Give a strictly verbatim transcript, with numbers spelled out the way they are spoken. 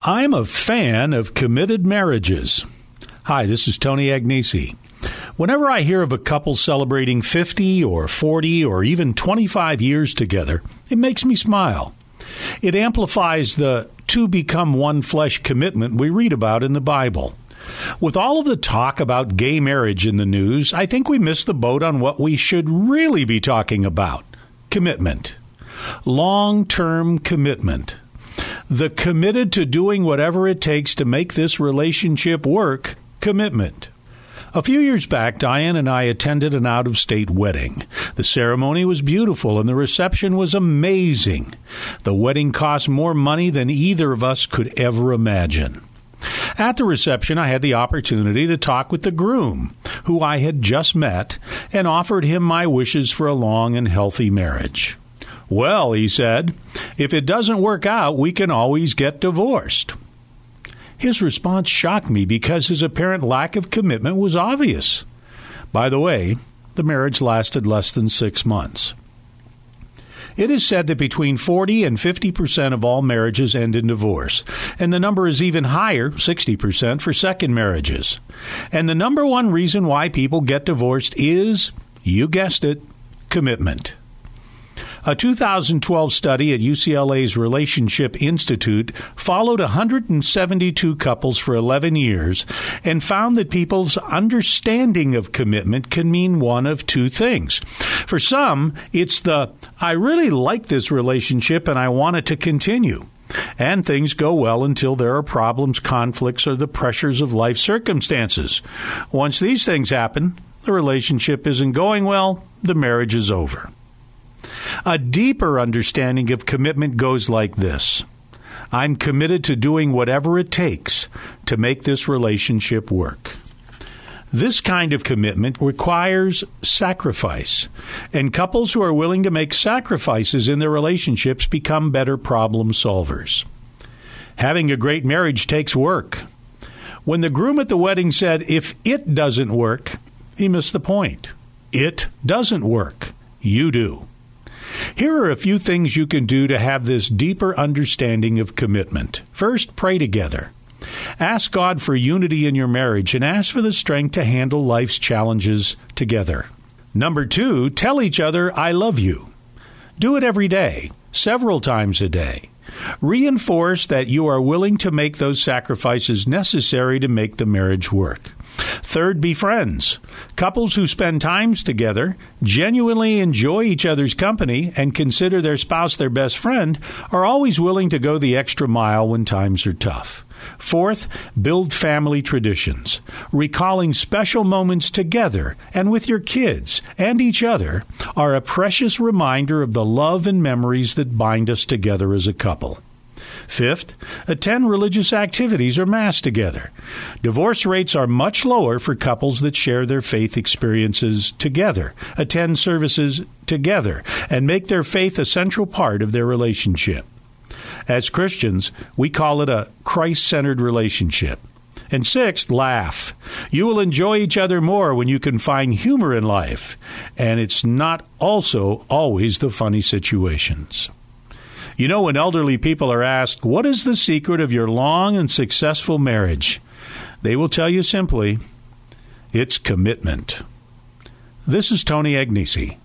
I'm a fan of committed marriages. Hi, this is Tony Agnesi. Whenever I hear of a couple celebrating fifty or forty or even twenty-five years together, it makes me smile. It amplifies the two become one flesh commitment we read about in the Bible. With all of the talk about gay marriage in the news, I think we missed the boat on what we should really be talking about. Commitment. Long-term commitment. The committed to doing whatever it takes to make this relationship work commitment. A few years back, Diane and I attended an out-of-state wedding. The ceremony was beautiful and the reception was amazing. The wedding cost more money than either of us could ever imagine. At the reception, I had the opportunity to talk with the groom, who I had just met, and offered him my wishes for a long and healthy marriage. Well, he said, if it doesn't work out, we can always get divorced. His response shocked me because his apparent lack of commitment was obvious. By the way, the marriage lasted less than six months. It is said that between forty and fifty percent of all marriages end in divorce, and the number is even higher, sixty percent, for second marriages. And the number one reason why people get divorced is, you guessed it, commitment. A two thousand twelve study at U C L A's Relationship Institute followed one hundred seventy-two couples for eleven years and found that people's understanding of commitment can mean one of two things. For some, it's the, I really like this relationship and I want it to continue. And things go well until there are problems, conflicts, or the pressures of life circumstances. Once these things happen, the relationship isn't going well, the marriage is over. A deeper understanding of commitment goes like this. I'm committed to doing whatever it takes to make this relationship work. This kind of commitment requires sacrifice, and couples who are willing to make sacrifices in their relationships become better problem solvers. Having a great marriage takes work. When the groom at the wedding said, if it doesn't work, he missed the point. It doesn't work. You do. Here are a few things you can do to have this deeper understanding of commitment. First, pray together. Ask God for unity in your marriage and ask for the strength to handle life's challenges together. Number two, tell each other, I love you. Do it every day, several times a day. Reinforce that you are willing to make those sacrifices necessary to make the marriage work. Third, be friends. Couples who spend times together, genuinely enjoy each other's company, and consider their spouse their best friend are always willing to go the extra mile when times are tough. Fourth, build family traditions. Recalling special moments together and with your kids and each other are a precious reminder of the love and memories that bind us together as a couple. Fifth, attend religious activities or Mass together. Divorce rates are much lower for couples that share their faith experiences together, attend services together, and make their faith a central part of their relationship. As Christians, we call it a Christ-centered relationship. And sixth, laugh. You will enjoy each other more when you can find humor in life, and it's not also always the funny situations. You know, when elderly people are asked, what is the secret of your long and successful marriage? They will tell you simply, it's commitment. This is Tony Agnesi.